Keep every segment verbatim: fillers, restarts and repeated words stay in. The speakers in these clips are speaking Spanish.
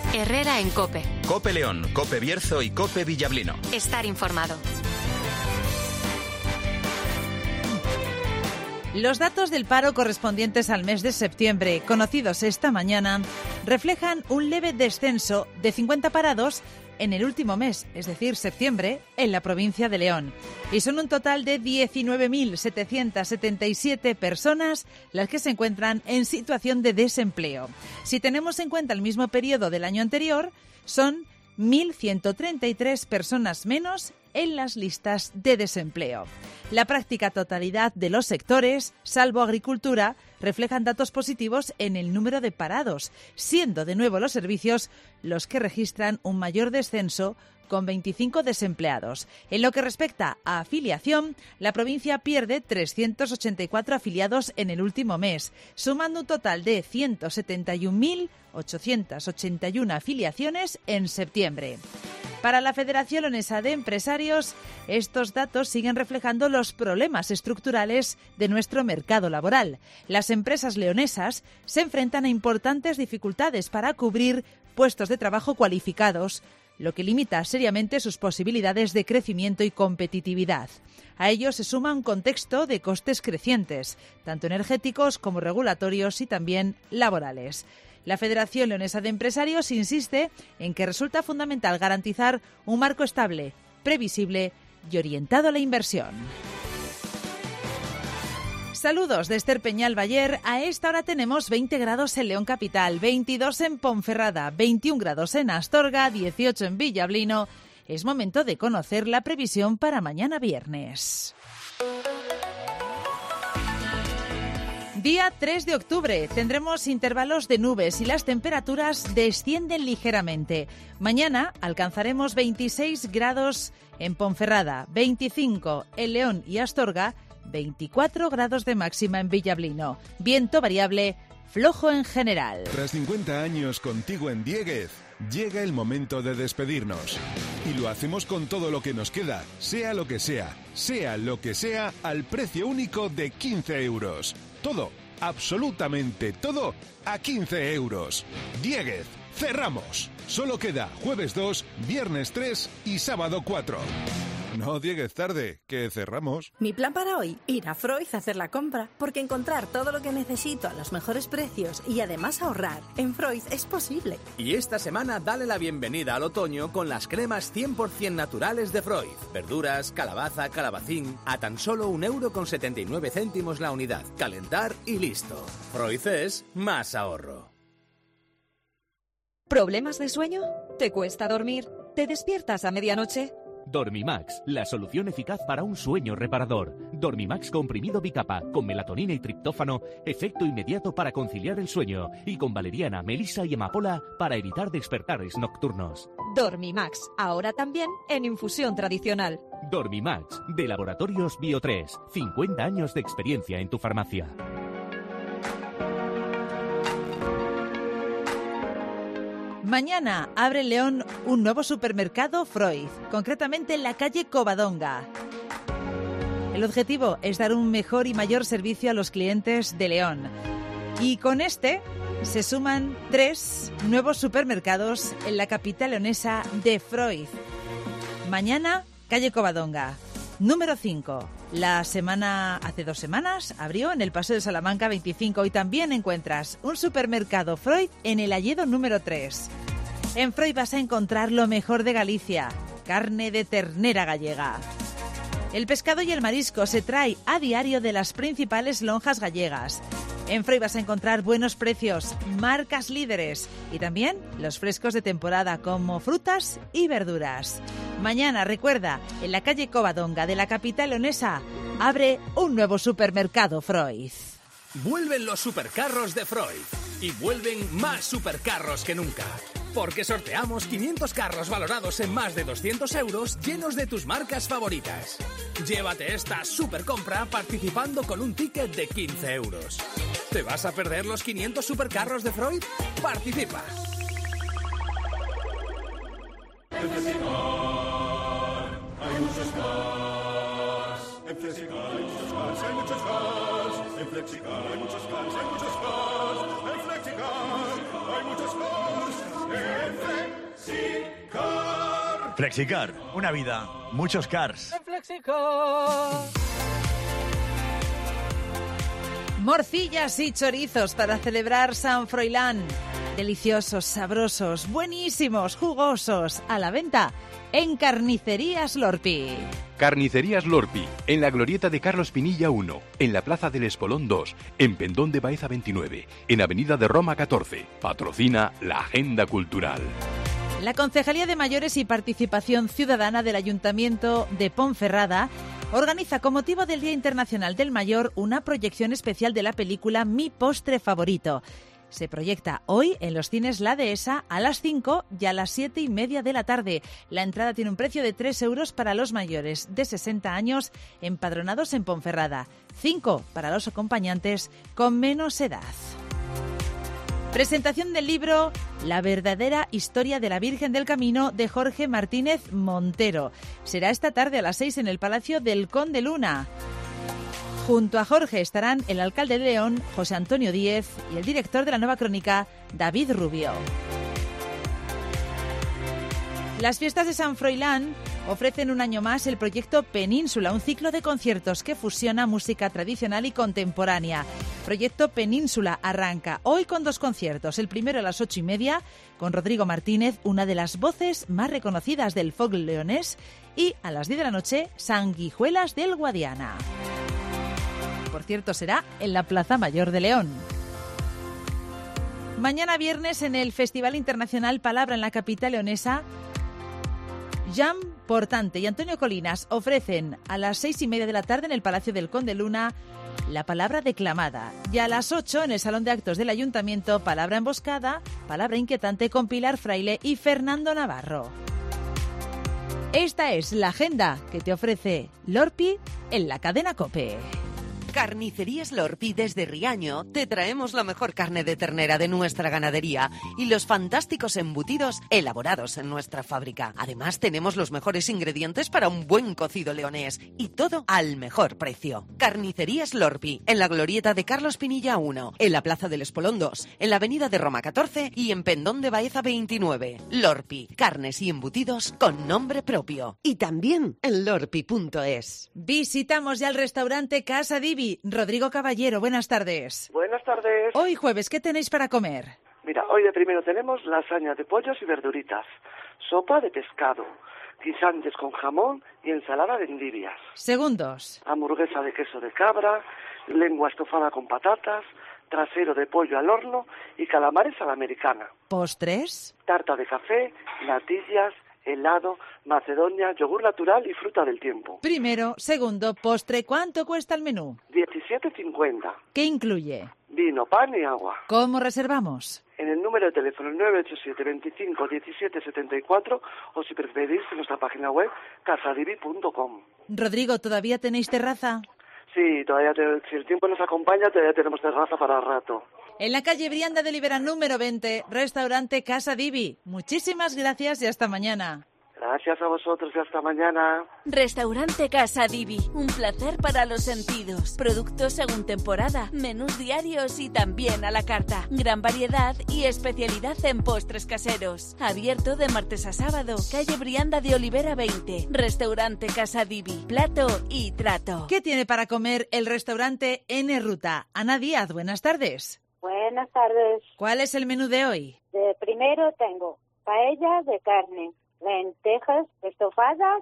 Herrera en COPE. COPE León, COPE Bierzo y COPE Villablino. Estar informado. Los datos del paro correspondientes al mes de septiembre, conocidos esta mañana, reflejan un leve descenso de cincuenta parados en el último mes, es decir, septiembre, en la provincia de León. Y son un total de diecinueve mil setecientas setenta y siete personas las que se encuentran en situación de desempleo. Si tenemos en cuenta el mismo periodo del año anterior, son mil ciento treinta y tres personas menos en las listas de desempleo. La práctica totalidad de los sectores, salvo agricultura, reflejan datos positivos en el número de parados, siendo de nuevo los servicios los que registran un mayor descenso, con veinticinco desempleados. En lo que respecta a afiliación, la provincia pierde trescientos ochenta y cuatro afiliados en el último mes, sumando un total de ciento setenta y un mil ochocientas ochenta y una afiliaciones en septiembre. Para la Federación Leonesa de Empresarios, estos datos siguen reflejando los problemas estructurales de nuestro mercado laboral. Las empresas leonesas se enfrentan a importantes dificultades para cubrir puestos de trabajo cualificados, lo que limita seriamente sus posibilidades de crecimiento y competitividad. A ello se suma un contexto de costes crecientes, tanto energéticos como regulatorios y también laborales. La Federación Leonesa de Empresarios insiste en que resulta fundamental garantizar un marco estable, previsible y orientado a la inversión. Saludos de Esther Peñal Bayer. A esta hora tenemos veinte grados en León Capital, veintidós en Ponferrada, veintiún grados en Astorga, dieciocho en Villablino. Es momento de conocer la previsión para mañana viernes. Día tres de octubre, tendremos intervalos de nubes y las temperaturas descienden ligeramente. Mañana alcanzaremos veintiséis grados en Ponferrada, veinticinco en León y Astorga, veinticuatro grados de máxima en Villablino. Viento variable, flojo en general. Tras cincuenta años contigo en Diéguez, llega el momento de despedirnos. Y lo hacemos con todo lo que nos queda, sea lo que sea, sea lo que sea, al precio único de quince euros. Todo, absolutamente todo, a quince euros. Diéguez, cerramos. Solo queda jueves dos, viernes tres y sábado cuatro. No llegues tarde, que cerramos. Mi plan para hoy, ir a Freud a hacer la compra, porque encontrar todo lo que necesito a los mejores precios y además ahorrar en Freud es posible. Y esta semana dale la bienvenida al otoño con las cremas cien por ciento naturales de Freud. Verduras, calabaza, calabacín, a tan solo un euro con setenta y nueve céntimos la unidad. Calentar y listo. Freud es más ahorro. ¿Problemas de sueño? ¿Te cuesta dormir? ¿Te despiertas a medianoche? Dormimax, la solución eficaz para un sueño reparador. Dormimax comprimido bicapa, con melatonina y triptófano, efecto inmediato para conciliar el sueño, y con valeriana, melisa y amapola para evitar despertares nocturnos. Dormimax, ahora también en infusión tradicional. Dormimax, de Laboratorios Bio tres, cincuenta años de experiencia en tu farmacia. Mañana abre en León un nuevo supermercado Freud, concretamente en la calle Covadonga. El objetivo es dar un mejor y mayor servicio a los clientes de León. Y con este se suman tres nuevos supermercados en la capital leonesa de Freud. Mañana, calle Covadonga. Número cinco. La semana, hace dos semanas, abrió en el Paseo de Salamanca veinticinco y también encuentras un supermercado Freud en el Alledo número tres. En Freud vas a encontrar lo mejor de Galicia, carne de ternera gallega. El pescado y el marisco se trae a diario de las principales lonjas gallegas. En Freud vas a encontrar buenos precios, marcas líderes y también los frescos de temporada como frutas y verduras. Mañana, recuerda, en la calle Covadonga de la capital leonesa, abre un nuevo supermercado Freud. Vuelven los supercarros de Freud y vuelven más supercarros que nunca. Porque sorteamos quinientos carros valorados en más de doscientos euros llenos de tus marcas favoritas. Llévate esta supercompra participando con un ticket de quince euros. ¿Te vas a perder los quinientos supercarros de Freud? ¡Participa! En Flexicar hay muchos cars. En Flexicar hay muchos cars, hay muchos cars. En Flexicar hay muchos cars, hay muchos cars. En Flexicar hay muchos cars. En Flexicar, una vida, muchos cars. En Flexicar. Morcillas y chorizos para celebrar San Froilán. Deliciosos, sabrosos, buenísimos, jugosos. A la venta en Carnicerías Lorpi. Carnicerías Lorpi, en la glorieta de Carlos Pinilla uno, en la Plaza del Espolón dos, en Pendón de Baeza veintinueve, en Avenida de Roma catorce. Patrocina la Agenda Cultural. La Concejalía de Mayores y Participación Ciudadana del Ayuntamiento de Ponferrada organiza con motivo del Día Internacional del Mayor una proyección especial de la película Mi postre favorito. Se proyecta hoy en los cines La Dehesa a las cinco y a las siete y media de la tarde. La entrada tiene un precio de tres euros para los mayores de sesenta años empadronados en Ponferrada, cinco para los acompañantes con menos edad. Presentación del libro La verdadera historia de la Virgen del Camino de Jorge Martínez Montero. Será esta tarde a las seis en el Palacio del Conde Luna. Junto a Jorge estarán el alcalde de León, José Antonio Díez, y el director de la Nueva Crónica, David Rubio. Las fiestas de San Froilán ofrecen un año más el proyecto Península, un ciclo de conciertos que fusiona música tradicional y contemporánea. Proyecto Península arranca hoy con dos conciertos. El primero a las ocho y media con Rodrigo Martínez, una de las voces más reconocidas del folk leonés, y a las diez de la noche, Sanguijuelas del Guadiana. Por cierto, será en la Plaza Mayor de León. Mañana viernes en el Festival Internacional Palabra en la capital leonesa, Jan Portante y Antonio Colinas ofrecen a las seis y media de la tarde en el Palacio del Conde Luna la palabra declamada, y a las ocho en el Salón de Actos del Ayuntamiento, palabra emboscada, palabra inquietante con Pilar Fraile y Fernando Navarro. Esta es la agenda que te ofrece Lorpi en la cadena COPE. Carnicerías Lorpi desde Riaño te traemos la mejor carne de ternera de nuestra ganadería y los fantásticos embutidos elaborados en nuestra fábrica. Además tenemos los mejores ingredientes para un buen cocido leonés y todo al mejor precio. Carnicerías Lorpi, en la glorieta de Carlos Pinilla uno, en la Plaza del Espolón dos, en la Avenida de Roma catorce y en Pendón de Baeza veintinueve. Lorpi, carnes y embutidos con nombre propio. Y también en lorpi punto es. Visitamos ya el restaurante Casa Divi. Rodrigo Caballero, buenas tardes. Buenas tardes. Hoy jueves, ¿qué tenéis para comer? Mira, hoy de primero tenemos lasaña de pollos y verduritas, sopa de pescado, guisantes con jamón y ensalada de endivias. Segundos. Hamburguesa de queso de cabra, lengua estofada con patatas, trasero de pollo al horno y calamares a la americana. ¿Postres? Tarta de café, natillas, helado, macedonia, yogur natural y fruta del tiempo. Primero, segundo, postre. ¿Cuánto cuesta el menú? diecisiete cincuenta. ¿Qué incluye? Vino, pan y agua. ¿Cómo reservamos? En el número de teléfono nueve ocho siete, veinticinco, diecisiete setenta y cuatro o si preferís en nuestra página web casadivi punto com. Rodrigo, ¿todavía tenéis terraza? Sí, todavía te, si el tiempo nos acompaña, todavía tenemos terraza para rato. En la calle Brianda de Libera número veinte, restaurante Casa Divi. Muchísimas gracias y hasta mañana. Gracias a vosotros y hasta mañana. Restaurante Casa Divi, un placer para los sentidos. Productos según temporada, menús diarios y también a la carta. Gran variedad y especialidad en postres caseros. Abierto de martes a sábado, calle Brianda de Olivera veinte. Restaurante Casa Divi, plato y trato. ¿Qué tiene para comer el restaurante N Ruta? Ana Díaz, buenas tardes. Buenas tardes. ¿Cuál es el menú de hoy? De primero tengo paella de carne, lentejas estofadas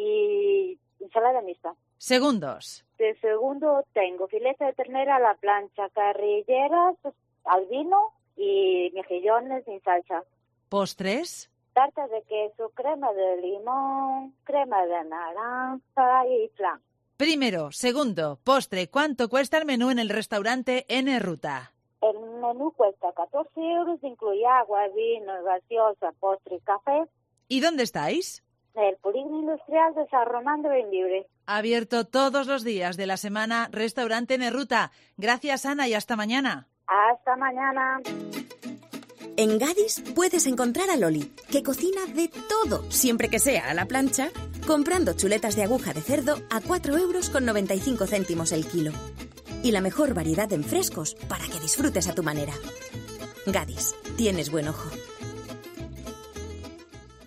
y ensalada mixta. Segundos. De segundo tengo filete de ternera a la plancha, carrilleras al vino y mejillones sin salsa. ¿Postres? Tarta de queso, crema de limón, crema de naranja y flan. Primero, segundo, postre. ¿Cuánto cuesta el menú en el restaurante N Ruta? El menú cuesta catorce euros, incluye agua, vino, gaseosa, postre y café. ¿Y dónde estáis? En el Polígono Industrial de San Román de Bembibre. Abierto todos los días de la semana, restaurante N Ruta. Gracias, Ana, y hasta mañana. Hasta mañana. En Gadis puedes encontrar a Loli, que cocina de todo, siempre que sea a la plancha, comprando chuletas de aguja de cerdo a cuatro euros con noventa y cinco céntimos el kilo. Y la mejor variedad en frescos para que disfrutes a tu manera. Gadis, tienes buen ojo.